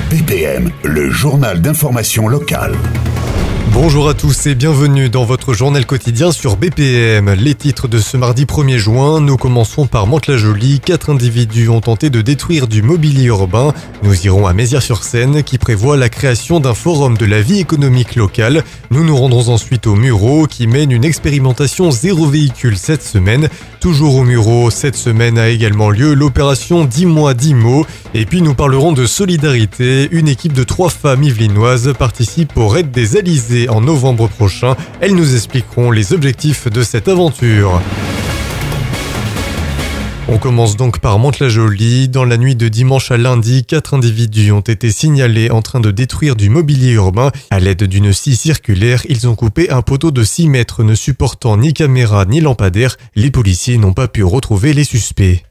BPM, le journal d'information locale. Bonjour à tous et bienvenue dans votre journal quotidien sur BPM. Les titres de ce mardi 1er juin, nous commençons par Mantes-la-Jolie. 4 individus ont tenté de détruire du mobilier urbain. Nous irons à Mézières-sur-Seine qui prévoit la création d'un forum de la vie économique locale. Nous nous rendrons ensuite au Mureau qui mène une expérimentation zéro véhicule cette semaine. Toujours au Mureau, cette semaine a également lieu l'opération 10 mois 10 mots. Et puis nous parlerons de solidarité. Une équipe de 3 femmes yvelinoises participe au Raid des Alizés en novembre prochain. Elles nous expliqueront les objectifs de cette aventure. On commence donc par Mantes-la-Jolie. Dans la nuit de dimanche à lundi, 4 individus ont été signalés en train de détruire du mobilier urbain. À l'aide d'une scie circulaire, ils ont coupé un poteau de 6 mètres ne supportant ni caméra ni lampadaire. Les policiers n'ont pas pu retrouver les suspects.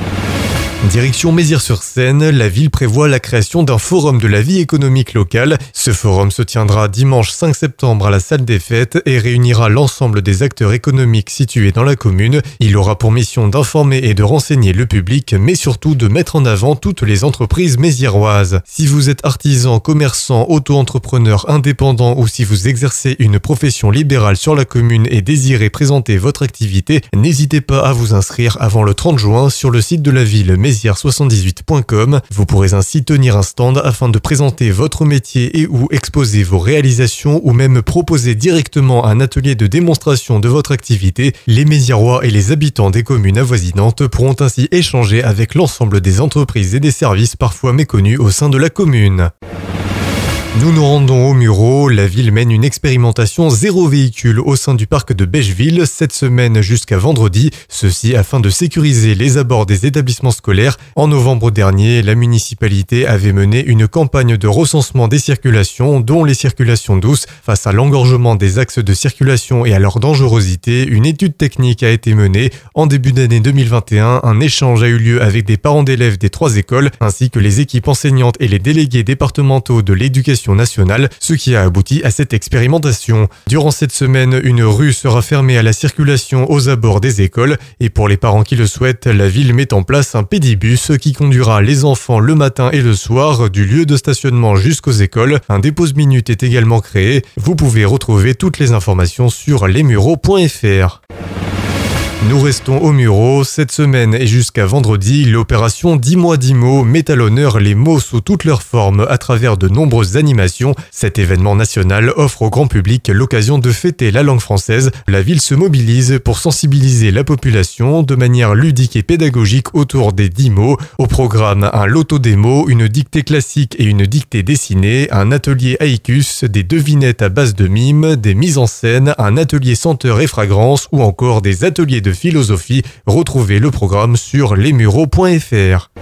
Direction Mézières-sur-Seine, la ville prévoit la création d'un forum de la vie économique locale. Ce forum se tiendra dimanche 5 septembre à la salle des fêtes et réunira l'ensemble des acteurs économiques situés dans la commune. Il aura pour mission d'informer et de renseigner le public, mais surtout de mettre en avant toutes les entreprises méziéroises. Si vous êtes artisan, commerçant, auto-entrepreneur, indépendant ou si vous exercez une profession libérale sur la commune et désirez présenter votre activité, n'hésitez pas à vous inscrire avant le 30 juin sur le site de la ville mézières78.com. Vous pourrez ainsi tenir un stand afin de présenter votre métier et ou exposer vos réalisations ou même proposer directement un atelier de démonstration de votre activité. Les Méziérois et les habitants des communes avoisinantes pourront ainsi échanger avec l'ensemble des entreprises et des services parfois méconnus au sein de la commune. Nous nous rendons au Mureau. La ville mène une expérimentation zéro véhicule au sein du parc de Bècheville cette semaine jusqu'à vendredi. Ceci afin de sécuriser les abords des établissements scolaires. En novembre dernier, la municipalité avait mené une campagne de recensement des circulations, dont les circulations douces. Face à l'engorgement des axes de circulation et à leur dangerosité, une étude technique a été menée. En début d'année 2021, un échange a eu lieu avec des parents d'élèves des 3 écoles, ainsi que les équipes enseignantes et les délégués départementaux de l'éducation nationale, ce qui a abouti à cette expérimentation. Durant cette semaine, une rue sera fermée à la circulation aux abords des écoles et pour les parents qui le souhaitent, la ville met en place un pédibus qui conduira les enfants le matin et le soir du lieu de stationnement jusqu'aux écoles. Un dépose-minute est également créé. Vous pouvez retrouver toutes les informations sur lesmureaux.fr. Nous restons au Mureau. Cette semaine et jusqu'à vendredi, l'opération 10 mois 10 mots met à l'honneur les mots sous toutes leurs formes à travers de nombreuses animations. Cet événement national offre au grand public l'occasion de fêter la langue française. La ville se mobilise pour sensibiliser la population de manière ludique et pédagogique autour des 10 mots. Au programme, un loto des mots, une dictée classique et une dictée dessinée, un atelier haïkus, des devinettes à base de mimes, des mises en scène, un atelier senteur et fragrance ou encore des ateliers de philosophie. Retrouvez le programme sur lesmureaux.fr.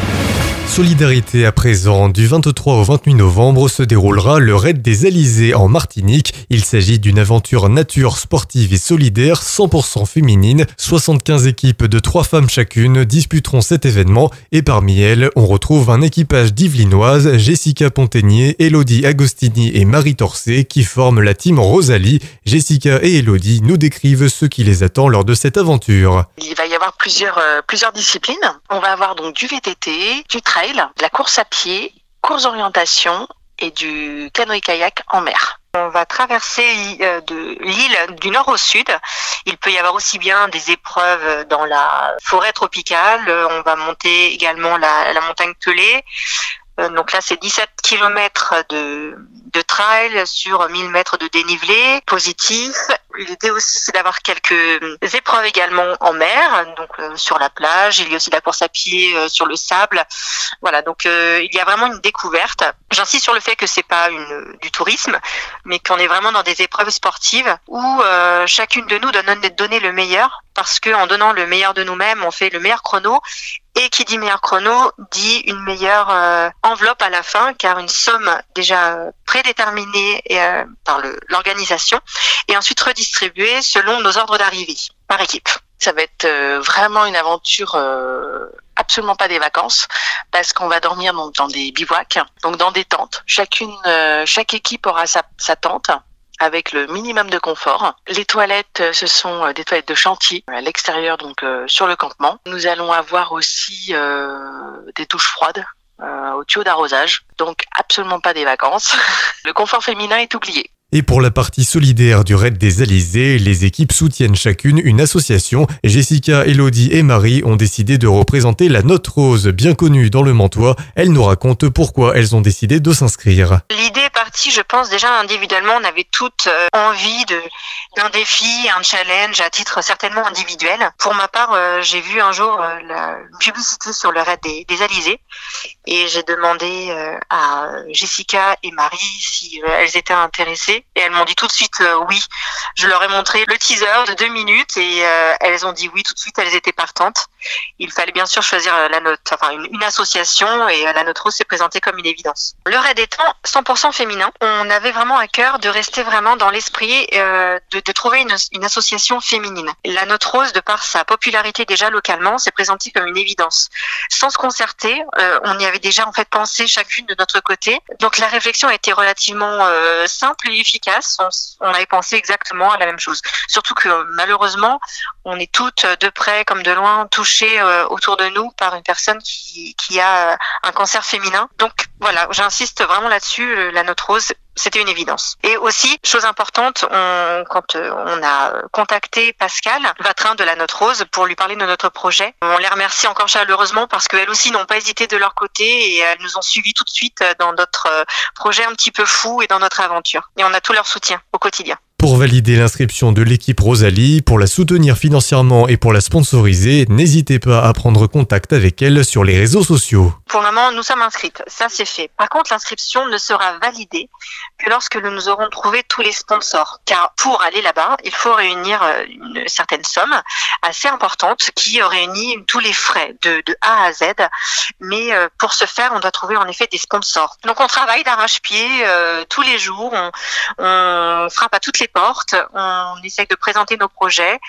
Solidarité à présent, du 23 au 28 novembre se déroulera le Raid des Alizés en Martinique. Il s'agit d'une aventure nature, sportive et solidaire 100% féminine. 75 équipes de 3 femmes chacune disputeront cet événement et parmi elles, on retrouve un équipage d'Yvelinoises, Jessica Pontaignier, Elodie Agostini et Marie Torcé qui forment la team Rosalie. Jessica et Elodie nous décrivent ce qui les attend lors de cette aventure. Il va y avoir plusieurs disciplines. On va avoir donc du VTT, du trail, de la course à pied, course d'orientation et du canoë-kayak en mer. On va traverser de l'île du nord au sud. Il peut y avoir aussi bien des épreuves dans la forêt tropicale. On va monter également la montagne Pelée. Donc là, c'est 17 km de trail sur 1000 mètres de dénivelé positif. L'idée aussi, c'est d'avoir quelques épreuves également en mer, donc sur la plage. Il y a aussi de la course à pied sur le sable. Voilà, donc il y a vraiment une découverte. J'insiste sur le fait que c'est pas du tourisme, mais qu'on est vraiment dans des épreuves sportives où chacune de nous doit donner le meilleur, parce que en donnant le meilleur de nous-mêmes, on fait le meilleur chrono. Et qui dit meilleur chrono dit une meilleure enveloppe à la fin, car une somme déjà prédéterminée par l'organisation et ensuite redistribuée selon nos ordres d'arrivée par équipe. Ça va être vraiment une aventure absolument pas des vacances, parce qu'on va dormir donc dans des bivouacs, donc dans des tentes. Chaque équipe aura sa tente avec le minimum de confort. Les toilettes, ce sont des toilettes de chantier à l'extérieur, donc sur le campement. Nous allons avoir aussi des douches froides au tuyau d'arrosage. Donc absolument pas des vacances. Le confort féminin est oublié. Et pour la partie solidaire du Raid des Alizés, les équipes soutiennent chacune une association. Jessica, Elodie et Marie ont décidé de représenter la Note Rose, bien connue dans le Mantois. Elles nous racontent pourquoi elles ont décidé de s'inscrire. L'idée est partie, je pense, déjà individuellement, on avait toutes envie d'un défi, un challenge à titre certainement individuel. Pour ma part, j'ai vu un jour la publicité sur le Raid des Alizés et j'ai demandé à Jessica et Marie si elles étaient intéressées. Et elles m'ont dit tout de suite oui. Je leur ai montré le teaser de 2 minutes et elles ont dit oui tout de suite, elles étaient partantes. Il fallait bien sûr choisir une association et la Note Rose s'est présentée comme une évidence. Le Raid étant 100% féminin, on avait vraiment à cœur de rester vraiment dans l'esprit de trouver une association féminine. La Note Rose, de par sa popularité déjà localement, s'est présentée comme une évidence. Sans se concerter, on y avait déjà en fait pensé chacune de notre côté. Donc la réflexion a été relativement simple et efficace. On avait pensé exactement à la même chose. Surtout que malheureusement, on est toutes de près comme de loin touchées autour de nous par une personne qui a un cancer féminin. Donc voilà, j'insiste vraiment là-dessus, la Note Rose, c'était une évidence. Et aussi, chose importante, quand on a contacté Pascal Vatrin de la Note Rose pour lui parler de notre projet, on les remercie encore chaleureusement parce qu'elles aussi n'ont pas hésité de leur côté et elles nous ont suivis tout de suite dans notre projet un petit peu fou et dans notre aventure. Et on a tout leur soutien au quotidien. Pour valider l'inscription de l'équipe Rosalie, pour la soutenir financièrement et pour la sponsoriser, n'hésitez pas à prendre contact avec elle sur les réseaux sociaux. Pour le moment, nous sommes inscrites. Ça, c'est fait. Par contre, l'inscription ne sera validée que lorsque nous aurons trouvé tous les sponsors. Car pour aller là-bas, il faut réunir une certaine somme assez importante qui réunit tous les frais de A à Z. Mais pour ce faire, on doit trouver en effet des sponsors. Donc, on travaille d'arrache-pied tous les jours. On frappe à toutes les portes. On essaye de présenter nos projets.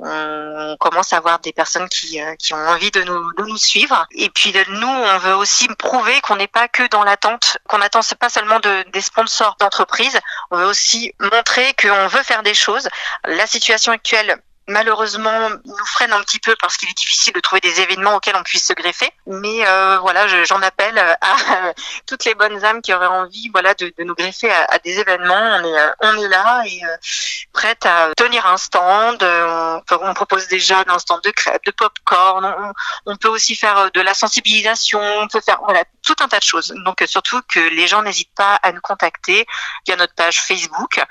On commence à avoir des personnes qui ont envie de nous suivre. Et puis, nous, on veut aussi prouver qu'on n'est pas que dans l'attente, qu'on attend pas seulement des sponsors d'entreprise. On veut aussi montrer qu'on veut faire des choses. La situation actuelle, malheureusement, nous freine un petit peu parce qu'il est difficile de trouver des événements auxquels on puisse se greffer. Mais voilà, j'en appelle à toutes les bonnes âmes qui auraient envie, voilà, de nous greffer à des événements. On est là et prête à tenir un stand. On propose déjà un stand de crêpes, de pop-corn. On peut aussi faire de la sensibilisation. On peut faire tout un tas de choses. Donc surtout que les gens n'hésitent pas à nous contacter via notre page Facebook,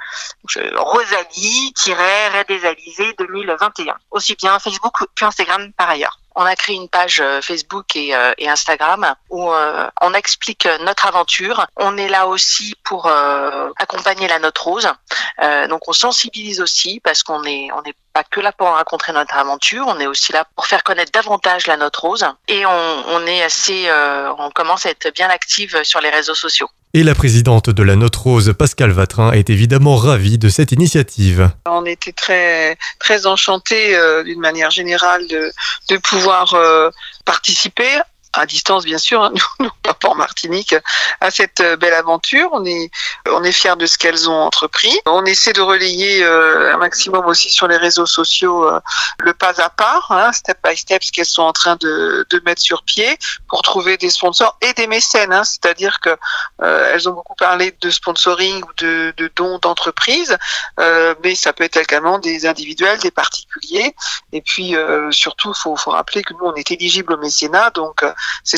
Rosalie-Raid des Alizés 2021. Aussi bien Facebook qu'Instagram par ailleurs. On a créé une page Facebook et Instagram où on explique notre aventure. On est là aussi pour accompagner la Note Rose. Donc on sensibilise aussi parce qu'on n'est pas que là pour raconter notre aventure. On est aussi là pour faire connaître davantage la Note Rose. Et on commence à être bien active sur les réseaux sociaux. Et la présidente de la Note Rose, Pascal Vatrin, est évidemment ravie de cette initiative. On était très, très enchantés d'une manière générale de pouvoir participer à distance bien sûr, nous pas en Martinique, à cette belle aventure. On est fiers de ce qu'elles ont entrepris. On essaie de relayer un maximum aussi sur les réseaux sociaux le pas à pas, step by step, ce qu'elles sont en train de mettre sur pied pour trouver des sponsors et des mécènes. C'est-à-dire que elles ont beaucoup parlé de sponsoring ou de dons d'entreprise, mais ça peut être également des individuels, des particuliers. Et puis surtout, faut rappeler que nous on est éligible au mécénat, donc c'est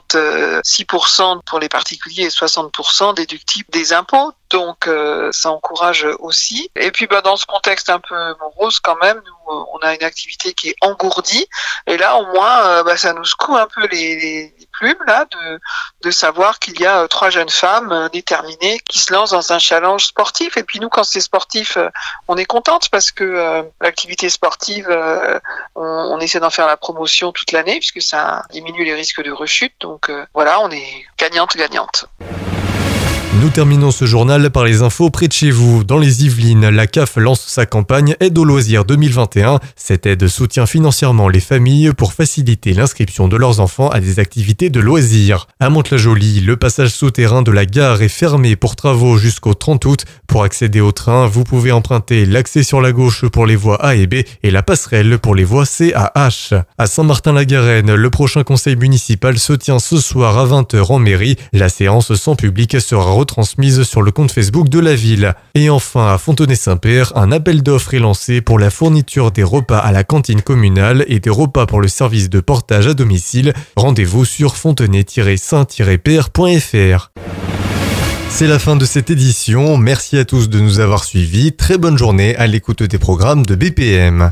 66% pour les particuliers et 60% déductibles des impôts. Donc ça encourage aussi. Et puis dans ce contexte un peu morose quand même, nous on a une activité qui est engourdie. Et là au moins ça nous secoue un peu les plumes là de savoir qu'il y a 3 jeunes femmes déterminées qui se lancent dans un challenge sportif. Et puis nous quand c'est sportif, on est contente parce que l'activité sportive, on essaie d'en faire la promotion toute l'année puisque ça diminue les risques de rechute. Donc voilà, on est gagnante. Nous terminons ce journal par les infos près de chez vous. Dans les Yvelines, la CAF lance sa campagne Aide aux loisirs 2021. Cette aide soutient financièrement les familles pour faciliter l'inscription de leurs enfants à des activités de loisirs. À Mantes-la-Jolie, le passage souterrain de la gare est fermé pour travaux jusqu'au 30 août. Pour accéder au train, vous pouvez emprunter l'accès sur la gauche pour les voies A et B et la passerelle pour les voies C à H. À Saint-Martin-la-Garenne, le prochain conseil municipal se tient ce soir à 20h en mairie. La séance sans public sera retransmise sur le compte Facebook de la ville. Et enfin, à Fontenay-Saint-Père, un appel d'offres est lancé pour la fourniture des repas à la cantine communale et des repas pour le service de portage à domicile. Rendez-vous sur fontenay-saint-père.fr. C'est la fin de cette édition. Merci à tous de nous avoir suivis. Très bonne journée à l'écoute des programmes de BPM.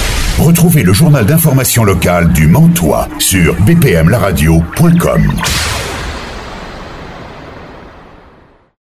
Retrouvez le journal d'information locale du Mantois sur bpmlaradio.com.